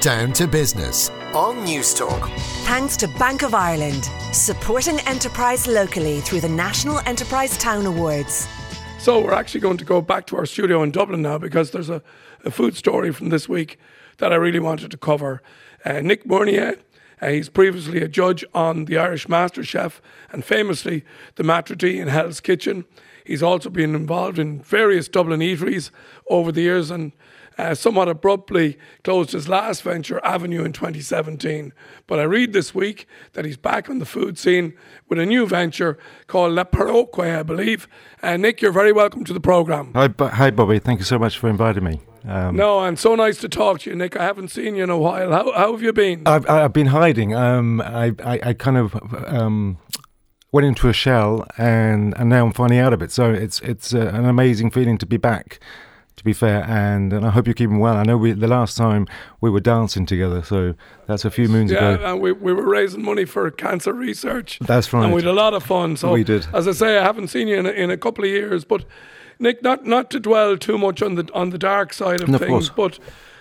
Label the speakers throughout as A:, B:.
A: Down to Business on Newstalk.
B: Thanks to Bank of Ireland, supporting enterprise locally through the National Enterprise Town Awards.
C: So we're actually going to go back to our studio in Dublin now, because there's a food story from this week that I really wanted to cover. Nick Mournier, he's previously a judge on the Irish MasterChef and famously the Maitre D' in Hell's Kitchen. He's also been involved in various Dublin eateries over the years and somewhat abruptly closed his last venture, Avenue, in 2017. But I read this week that he's back on the food scene with a new venture called Le Paroque, I believe. Nick, you're very welcome to the programme.
D: Hi, Bobby. Thank you so much for inviting me.
C: No, and so nice to talk to you, Nick. I haven't seen you in a while. How have you been?
D: I've been hiding. I kind of went into a shell, and now I'm finally out of it. So it's an amazing feeling to be back, to be fair, and I hope you're keeping well. I know the last time we were dancing together, so that's a few moons ago.
C: Yeah, and we were raising money for cancer research.
D: That's right.
C: And we had a lot of fun. So
D: we did.
C: As I say, I haven't seen you in a couple of years, but Nick, not to dwell too much on the dark side of things, but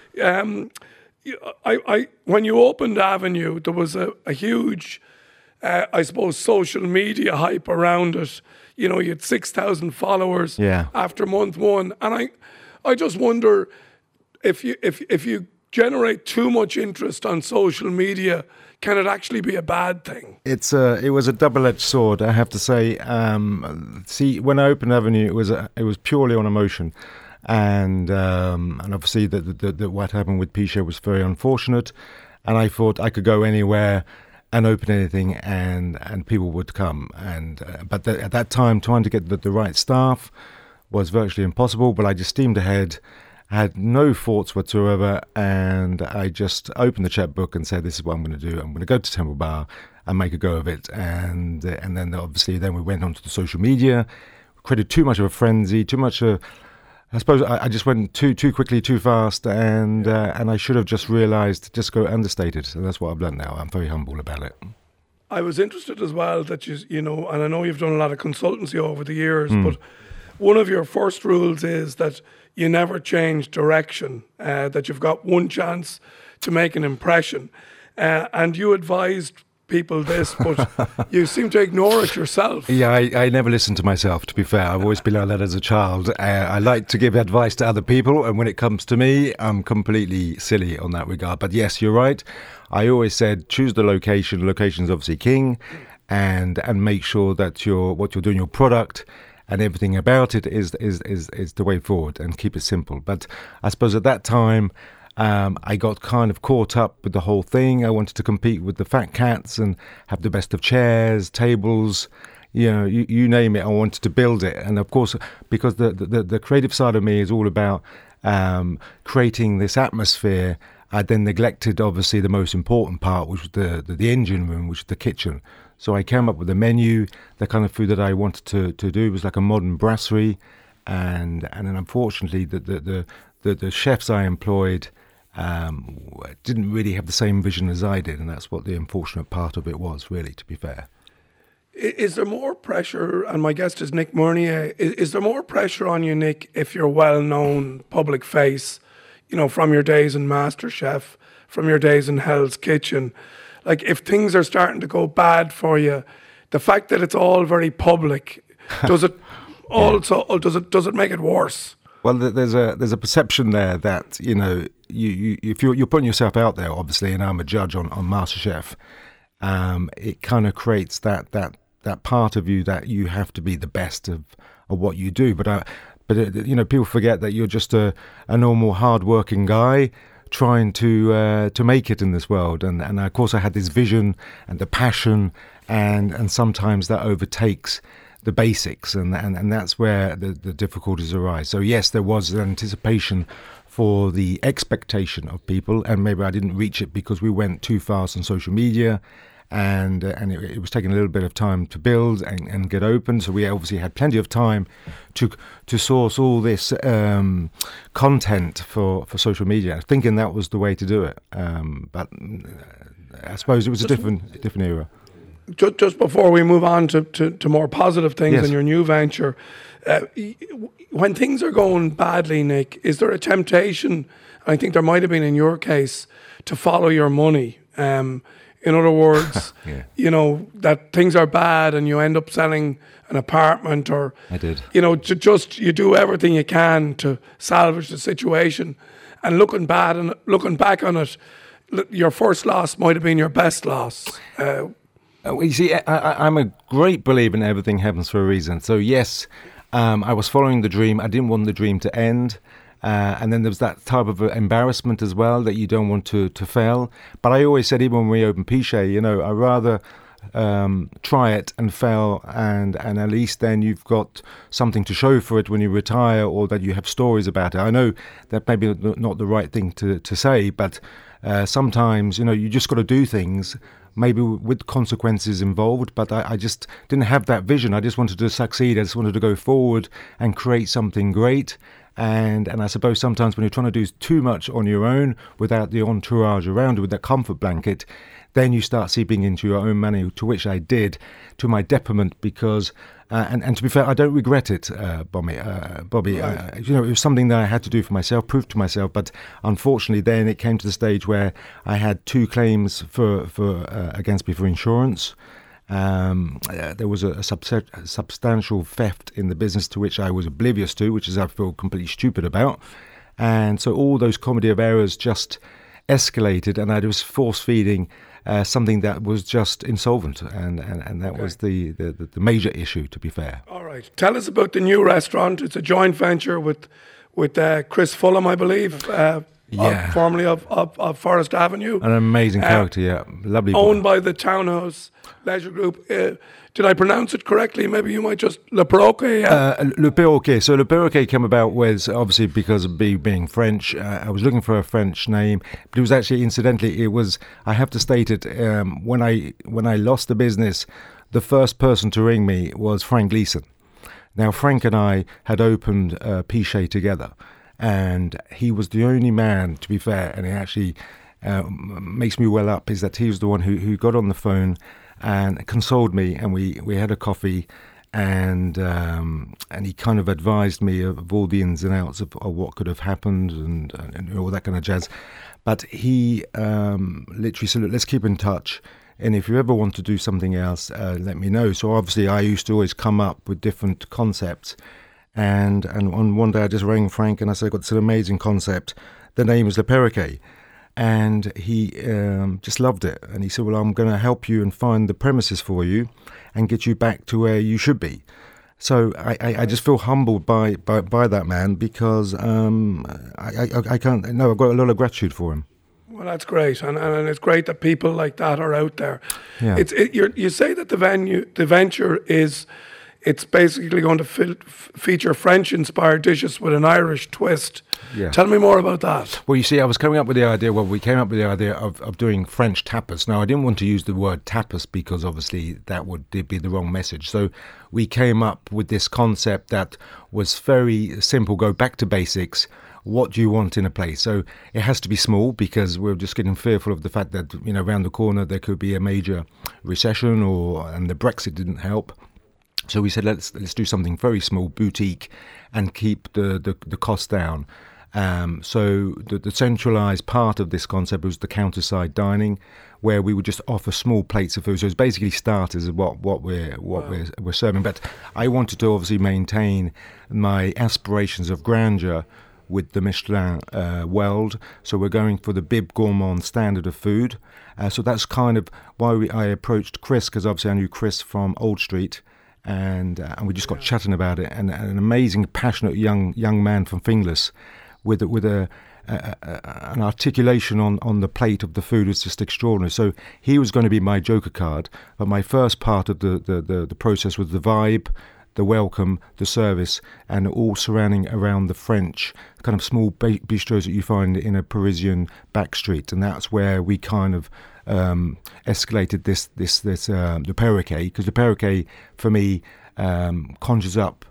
C: I when you opened Avenue, there was a huge, I suppose, social media hype around it. You know, you had 6,000 followers after month one, and I just wonder if you generate too much interest on social media, can it actually be a bad thing?
D: It was a double-edged sword, I have to say. See, when I opened Avenue, it was purely on emotion, and obviously the what happened with Pisha was very unfortunate, and I thought I could go anywhere and open anything, and people would come, but at that time, trying to get the right staff was virtually impossible. But I just steamed ahead. Had no thoughts whatsoever, and I just opened the checkbook and said, this is what I'm going to do. I'm going to go to Temple Bar and make a go of it. And then obviously we went on to the social media, created too much of a frenzy, too much I suppose I just went too quickly, too fast, and I should have just realised, just go understated. And that's what I've done now. I'm very humble about it.
C: I was interested as well that you know, and I know you've done a lot of consultancy over the years, but one of your first rules is that you never change direction, that you've got one chance to make an impression. And you advised people this, but you seem to ignore it yourself.
D: Yeah, I never listen to myself, to be fair. I've always been like that as a child. I like to give advice to other people, and when it comes to me, I'm completely silly on that regard. But yes, you're right. I always said, choose the location. Location's obviously king, and make sure that what you're doing, your product, and everything about it is the way forward, and keep it simple. But I suppose at that time, I got kind of caught up with the whole thing. I wanted to compete with the fat cats and have the best of chairs, tables, you name it. I wanted to build it. And of course, because the creative side of me is all about creating this atmosphere, I then neglected, obviously, the most important part, which was the engine room, which was the kitchen. So I came up with a menu. The kind of food that I wanted to do was like a modern brasserie, and then unfortunately the chefs I employed didn't really have the same vision as I did, and that's what the unfortunate part of it was, really, to be fair.
C: Is there more pressure, and my guest is Nick Mournier, is there more pressure on you, Nick, if you're a well-known public face, you know, from your days in MasterChef, from your days in Hell's Kitchen? Like, if things are starting to go bad for you, the fact that it's all very public, does it also, or does it make it worse?
D: Well, there's a perception there that, you know, if you're putting yourself out there, obviously, and I'm a judge on MasterChef, it kind of creates that part of you that you have to be the best of what you do. But you know, people forget that you're just a normal, hard-working guy trying to make it in this world, and of course I had this vision and the passion, and sometimes that overtakes the basics, and that's where the difficulties arise. So yes, there was an anticipation for the expectation of people, and maybe I didn't reach it because we went too fast on social media, and it was taking a little bit of time to build and get open. So we obviously had plenty of time to source all this content for social media, thinking that was the way to do it. But I suppose it was a different era.
C: Just before we move on to more positive things in your new venture, when things are going badly, Nick, is there a temptation, I think there might have been in your case to follow your money. In other words,
D: Yeah.
C: you know, that things are bad and you end up selling an apartment, or
D: I did.
C: you know, you do everything you can to salvage the situation. And looking back on it, your first loss might have been your best loss.
D: Well, you see, I'm a great believer in everything happens for a reason. So yes, I was following the dream. I didn't want the dream to end. And then there was that type of embarrassment as well, that you don't want to fail. But I always said, even when we opened Pichet, you know, I'd rather try it and fail, and at least then you've got something to show for it when you retire, or that you have stories about it. I know that maybe not the right thing to say, but sometimes, you know, you just got to do things, maybe with consequences involved. But I just didn't have that vision. I just wanted to succeed. I just wanted to go forward and create something great. And I suppose sometimes when you're trying to do too much on your own without the entourage around you, with that comfort blanket, then you start seeping into your own money, to which I did, to my detriment, because, and to be fair, I don't regret it, Bobby.
C: Right.
D: You know, it was something that I had to do for myself, prove to myself, but unfortunately then it came to the stage where I had 2 claims against me for insurance. There was a substantial theft in the business to which I was oblivious to, which is I feel completely stupid about. And so all those comedy of errors just escalated, and I was force-feeding something that was just insolvent, and that was the major issue, to be fair.
C: All right. Tell us about the new restaurant. It's a joint venture with Chris Fulham, I believe. Formerly of Forest Avenue.
D: An amazing character, yeah. Lovely boy.
C: Owned by the Townhouse Leisure Group. Did I pronounce it correctly? Maybe you might just... Le Perroquet, yeah?
D: Le Perroquet. So Le Perroquet came about was obviously because of me being French. I was looking for a French name, but it was actually, incidentally, I have to state it, when I lost the business, the first person to ring me was Frank Gleeson. Now, Frank and I had opened Pichet together, and he was the only man, to be fair, and it actually makes me well up, is that he was the one who got on the phone and consoled me, and we had a coffee, and he kind of advised me of all the ins and outs of what could have happened and all that kind of jazz. But he literally said, look, let's keep in touch, and if you ever want to do something else, let me know. So obviously I used to always come up with different concepts, and on one day I just rang Frank and I said, I've got this amazing concept. The name is Le Perroquet. And he just loved it. And he said, well, I'm going to help you and find the premises for you and get you back to where you should be. So I just feel humbled by that man, because I can't... No, I've got a lot of gratitude for him.
C: Well, that's great. And it's great that people like that are out there.
D: Yeah.
C: You say that the venture is... It's basically going to feature French-inspired dishes with an Irish twist.
D: Yeah.
C: Tell me more about that.
D: Well, you see, we came up with the idea of doing French tapas. Now, I didn't want to use the word tapas because obviously that would be the wrong message. So we came up with this concept that was very simple, go back to basics. What do you want in a place? So it has to be small, because we're just getting fearful of the fact that, you know, around the corner there could be a major recession, and the Brexit didn't help. So we said, let's do something very small, boutique, and keep the cost down. So the centralised part of this concept was the counterside dining, where we would just offer small plates of food. So it's basically starters of what we're serving. But I wanted to obviously maintain my aspirations of grandeur with the Michelin world. So we're going for the Bib Gourmand standard of food. So that's kind of why I approached Chris, because obviously I knew Chris from Old Street. And we just got chatting about it, and an amazing, passionate young man from Finglas, with an articulation on the plate of the food was just extraordinary. So he was going to be my joker card, but my first part of the process was the vibe, the welcome, the service, and all surrounding around the French kind of small bistros that you find in a Parisian back street, and that's where we kind of escalated this the Perroquet, because the Perroquet for me conjures up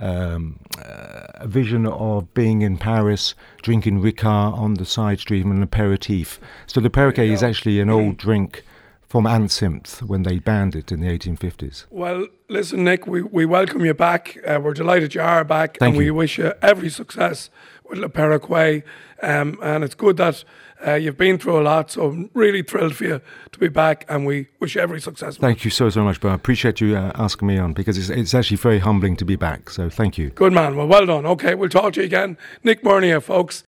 D: a vision of being in Paris, drinking Ricard on the side street and an aperitif. So the Perroquet is actually an old drink from Ansimth when they banned it in the 1850s.
C: Well, listen, Nick, we welcome you back. We're delighted you are back.
D: Thank
C: and we
D: you.
C: wish you every success with Le Perroquet. And it's good that you've been through a lot, so I'm really thrilled for you to be back, and we wish you every success.
D: Thank you so much, but I appreciate you asking me on, because it's actually very humbling to be back, so thank you.
C: Good man. Well done. Okay, we'll talk to you again. Nick Murnia, folks.